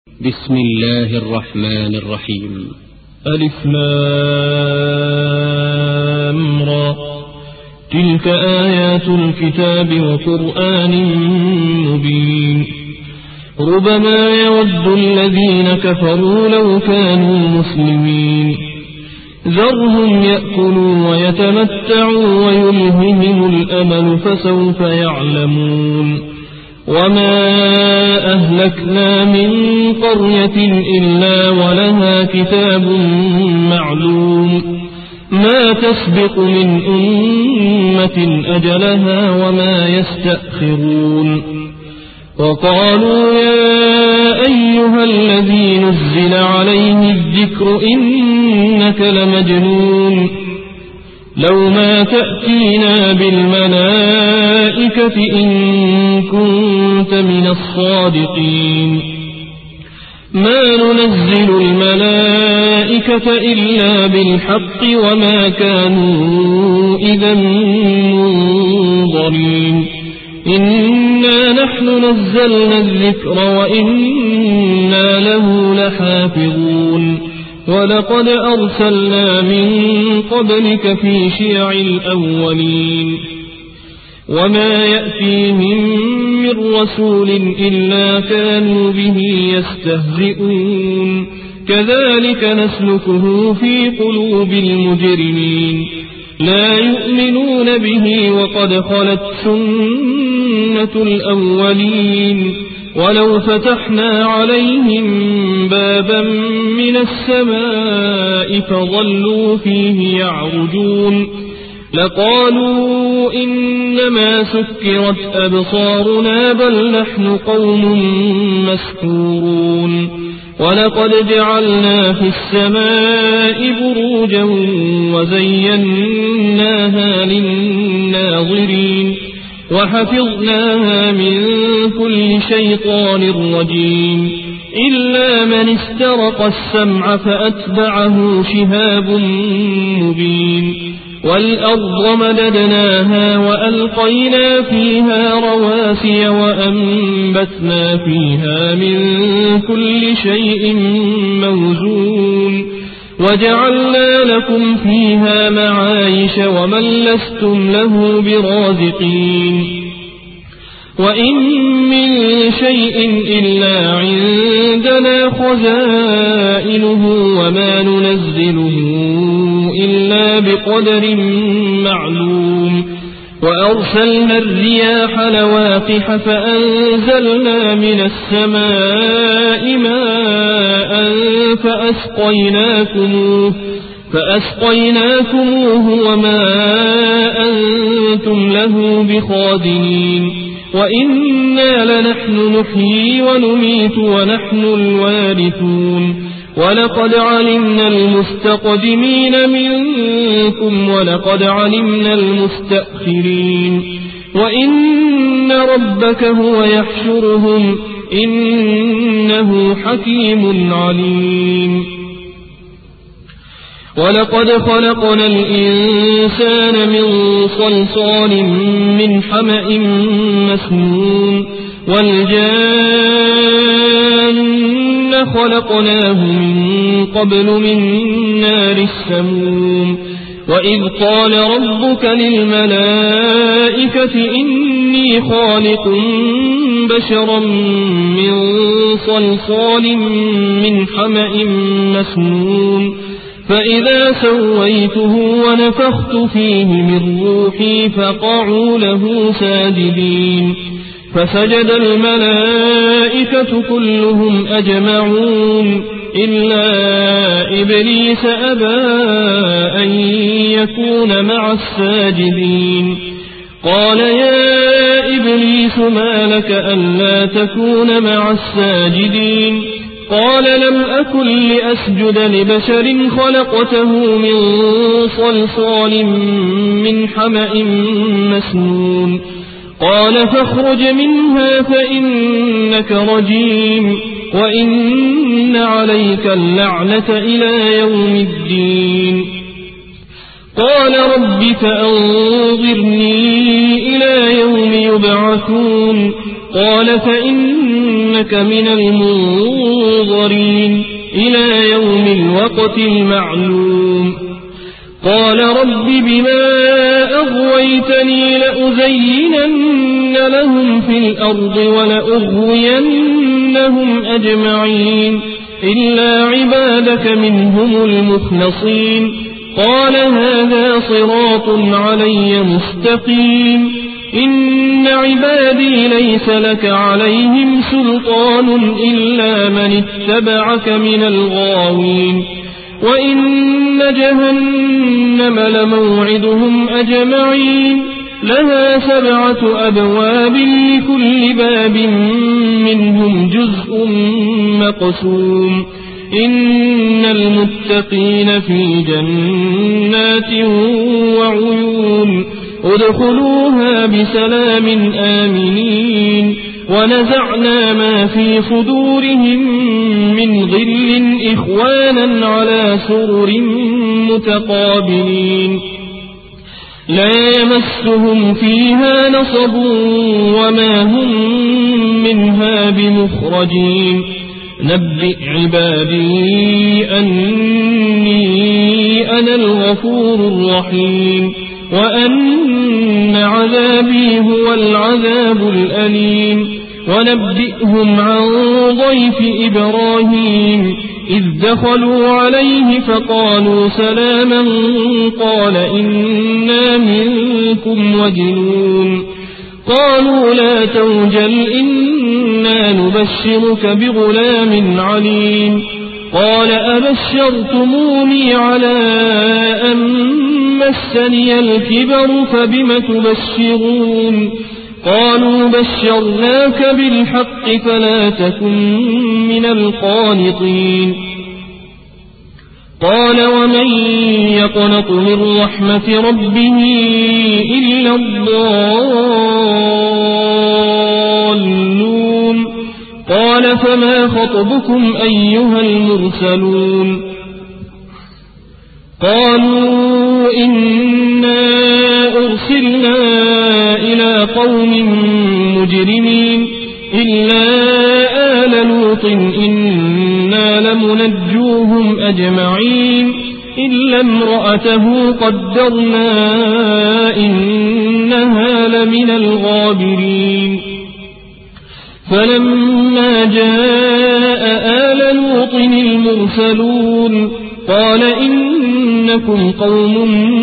بسم الله الرحمن الرحيم. ألف لام را. تلك آيات الكتاب وقرآن مبين. ربما يود الذين كفروا لو كانوا مسلمين. ذرهم يأكلوا ويتمتعوا ويلههم الأمل فسوف يعلمون. وما أهلكنا من قرية إلا ولها كتاب معلوم ما تسبق من أمة أجلها وما يستأخرون. وقالوا يا أيها الذي نزل عليه الذكر إنك لمجنون لو ما تأتينا بالملائكة إن كنت من الصادقين. ما ننزل الملائكة إلا بالحق وما كانوا إذا منظرين. إنا نحن نزلنا الذكر وإنا له لحافظون. ولقد أرسلنا من قبلك في شيع الأولين. وما يأتيهم من رسول إلا كانوا به يستهزئون. كذلك نسلكه في قلوب المجرمين. لا يؤمنون به وقد خلت سنة الأولين. ولو فتحنا عليهم بابا من السماء فظلوا فيه يعرجون لقالوا إنما سكرت أبصارنا بل نحن قوم مسحورون. ولقد جعلنا في السماء بروجا وزيناها للناظرين وحفظناها من كل شيطان رجيم إلا من استرق السمع فأتبعه شهاب مبين. والأرض مددناها وألقينا فيها رواسي وأنبتنا فيها من كل شيء موزون وجعلنا لكم فيها معايش ومن لستم له برازقين. وإن من شيء إلا عندنا خزائنه وما ننزله إلا بقدر معلوم. وأرسلنا الرياح لواقح فأنزلنا من السماء ماء فأسقيناكموه وما أنتم له بخازنين. وإنا لنحن نحيي ونميت ونحن الوارثون. ولقد علمنا المستقدمين منكم ولقد علمنا المستأخرين. وإن ربك هو يحشرهم إنه حكيم عليم. ولقد خلقنا الإنسان من صلصال من حمأ مسنون. والجان خلقناه من قبل من نار السموم. وإذ قال ربك للملائكة إني خالق بشرا من صلصال من حمأ مسنون فإذا سويته ونفخت فيه من روحي فقعوا له ساجدين. فسجد الملائكة كلهم أجمعون إلا إبليس أبى أن يكون مع الساجدين. قال يا إبليس ما لك ألا تكون مع الساجدين؟ قال لم أكن لأسجد لبشر خلقته من صلصال من حمأ مسنون. قال فاخرج منها فإنك رجيم وإن عليك اللعنة إلى يوم الدين. قال رب فأنظرني إلى يوم يبعثون قال فإنك من المنظرين إلى يوم الوقت المعلوم قال رب بما أغويتني لأزينن لهم في الأرض ولأغوينهم أجمعين إلا عبادك منهم المخلصين قال هذا صراط علي مستقيم إن عبادي ليس لك عليهم سلطان إلا من اتبعك من الغاوين وإن جهنم لموعدهم أجمعين لها 7 أبواب لكل باب منهم جزء مقسوم إن المتقين في جنات وعيون ادخلوها بسلام آمنين ونزعنا ما في صدورهم من غل إخوانا على سرر متقابلين لا يمسهم فيها نصب وما هم منها بمخرجين نبئ عبادي أني أنا الغفور الرحيم وأن عذابي هو العذاب الأليم ونبئهم عن ضيف إبراهيم إذ دخلوا عليه فقالوا سلاما قال إنا منكم وجلون قالوا لا توجل إنا نبشرك بغلام عليم قال أبشرتموني على أن مسني الكبر فبم تبشرون قالوا بشرناك بالحق فلا تكن من القانطين قال ومن يقنط من رحمة ربه إلا الضالون قال فما خطبكم أيها المرسلون قالوا إنا أرسلنا إلى قوم مجرمين إلا آل لوط إنا لمنجوهم أجمعين إلا امرأته قدرنا إنها لمن الغابرين فلما جاء آل لوط المرسلون قال إنكم قوم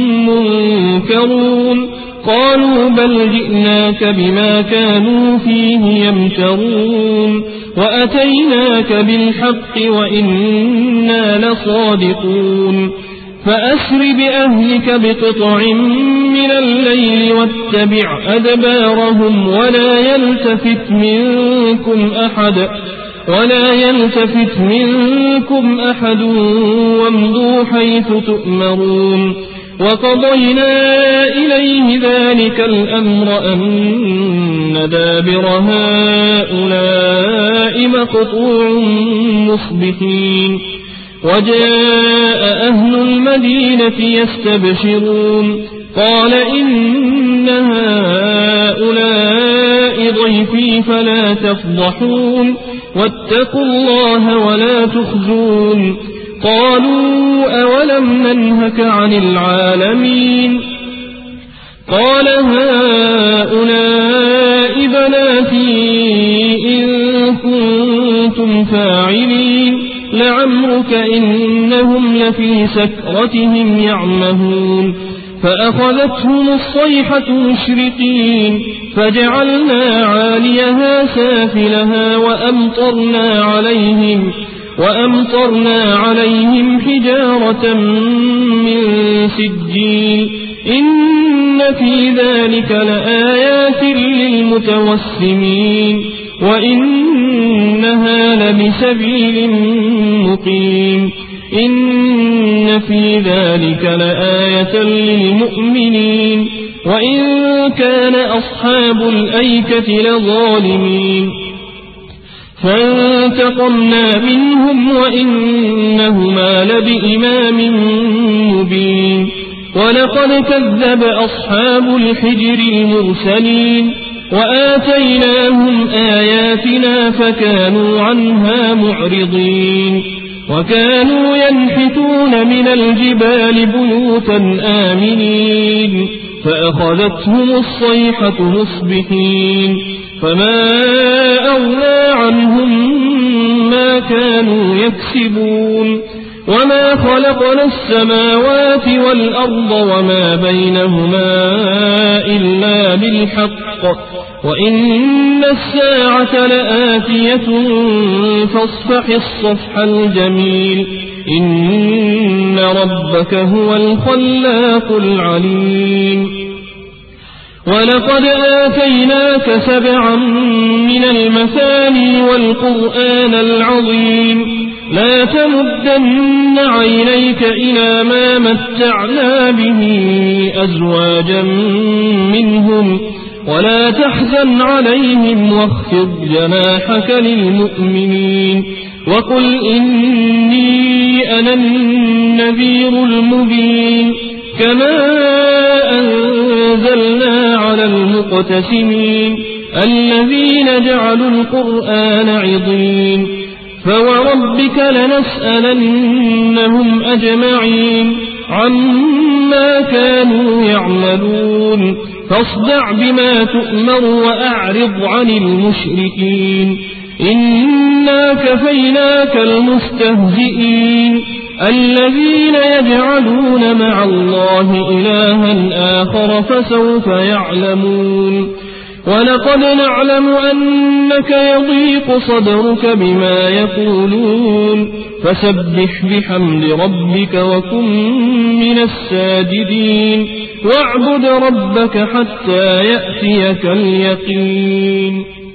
منكرون قالوا بل جئناك بما كانوا فيه يمترون وأتيناك بالحق وإنا لصادقون فأسر بأهلك بقطع من الليل واتبع أدبارهم ولا يلتفت منكم أحد وامضوا حيث تؤمرون وقضينا إليه ذلك الأمر أن دابر هؤلاء مقطوع مصبحين وجاء أهل المدينة يستبشرون قال إن هؤلاء ضيفي فلا تفضحون واتقوا الله ولا تخزون قالوا أولم ننهك عن العالمين قال هؤلاء بناتي إن كنتم فاعلين لعمرك إنهم لفي سكرتهم يعمهون فأخذتهم الصيحة مشرقين فجعلنا عاليها سافلها وأمطرنا عليهم حجارة من سجيل إن في ذلك لآيات للمتوسمين وإنها لبسبيل مقيم إن في ذلك لآية للمؤمنين وإن كان أصحاب الأيكة لظالمين فانتقمنا منهم وإنهما لبإمام مبين ولقد كذب أصحاب الحجر المرسلين وآتيناهم آياتنا فكانوا عنها معرضين وكانوا ينحتون من الجبال بيوتا آمنين فأخذتهم الصيحة مصبحين فما أغنى عنهم ما كانوا يكسبون وما خلقنا السماوات والأرض وما بينهما إلا بالحق وإن الساعة لآتية فاصفح الصفح الجميل إن ربك هو الخلاق العليم ولقد آتيناك 7 من المثاني والقرآن العظيم لا تمدن عينيك إلى ما متعنا به أزواجا منهم ولا تحزن عليهم واخفض جناحك للمؤمنين وقل إني أنا النذير المبين كما أنزلنا على المقتسمين الذين جعلوا القرآن عضين فوربك لنسألنهم أجمعين عما كانوا يعملون فاصدع بما تؤمر وأعرض عن المشركين إنا كفيناك المستهزئين الذين يجعلون مع الله إلها آخر فسوف يعلمون ولقد نعلم أنك يضيق صدرك بما يقولون فسبح بحمد ربك وكن من الساجدين واعبد ربك حتى يأتيك اليقين